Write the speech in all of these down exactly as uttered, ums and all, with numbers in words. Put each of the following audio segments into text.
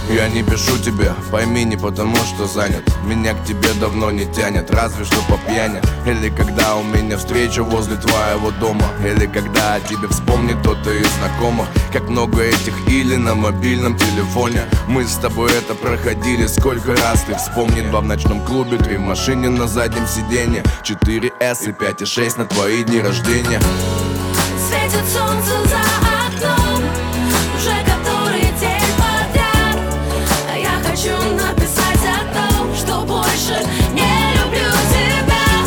Я не пишу тебе, пойми, не потому что занят. Меня к тебе давно не тянет, разве что по пьяни. Или когда у меня встреча возле твоего дома. Или когда о тебе вспомнит кто-то из знакомых. Как много этих или на мобильном телефоне. Мы с тобой это проходили сколько раз. Ты вспомни: два в ночном клубе, три в машине на заднем сиденье, четыре эс и пять и шесть на твои дни рождения. Светит солнце за окном, уже который день подряд. А я хочу написать о том, что больше не люблю тебя.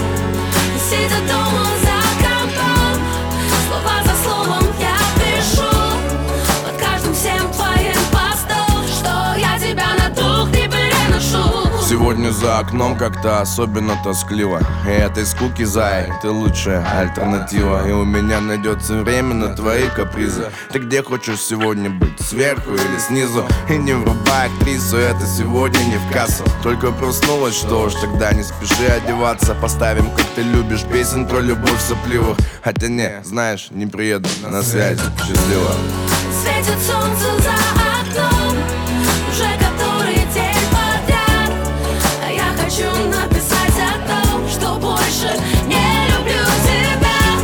Сидя дома за компом, слова за словом я пишу под каждым всем твоим постом, что я тебя на дух не переношу. Сегодня за окном как-то особенно тоскливо. И этой скуки, зай, ты лучшая альтернатива. И у меня найдется время на твои капризы. Ты где хочешь сегодня быть, сверху или снизу? И не врубай актрису, это сегодня не в кассу. Только проснулась, что ж, тогда не спеши одеваться. Поставим, как ты любишь, песен про любовь сопливых. Хотя не, знаешь, не приеду на связь. Счастливо. Светит солнце за окном, уже который день подряд. А я хочу написать о том, что больше не люблю тебя.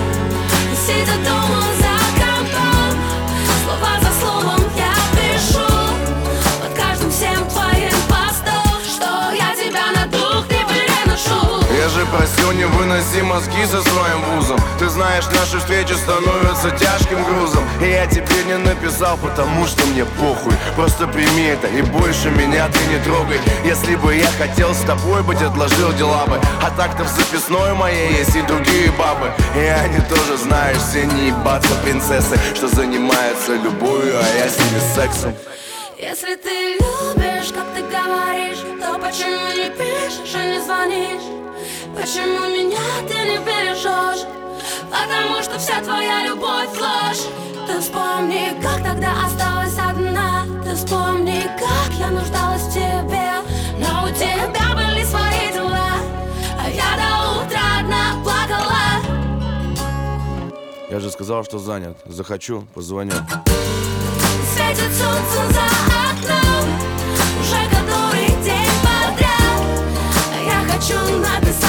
Сидя дома за компом, слова за словом я пишу под каждым всем твоим постом, что я тебя на дух не переношу. Я же просил не выноси мозги со своим вузом. Ты знаешь, наши встречи становятся тяжким грузом. И я тебе не написал, потому что мне похуй. Просто прими это и больше меня ты не трогай. Если бы я хотел с тобой быть, отложил дела бы. А так-то в записной моей есть и другие бабы. И они тоже, знаешь, все не ебаться принцессы, что занимаются любовью, а я с ними сексом. Если ты любишь, как ты говоришь, то почему не пишешь и не звонишь? Почему меня ты не бережешь? Потому что вся твоя любовь ложь. Ты вспомни, как тогда осталась одна. Ты вспомни, как я нуждалась в тебе. Но у тебя были свои дела, а я до утра одна плакала. Я же сказал, что занят. Захочу, позвоню. Светит солнце за окном, уже который день подряд. А я хочу написать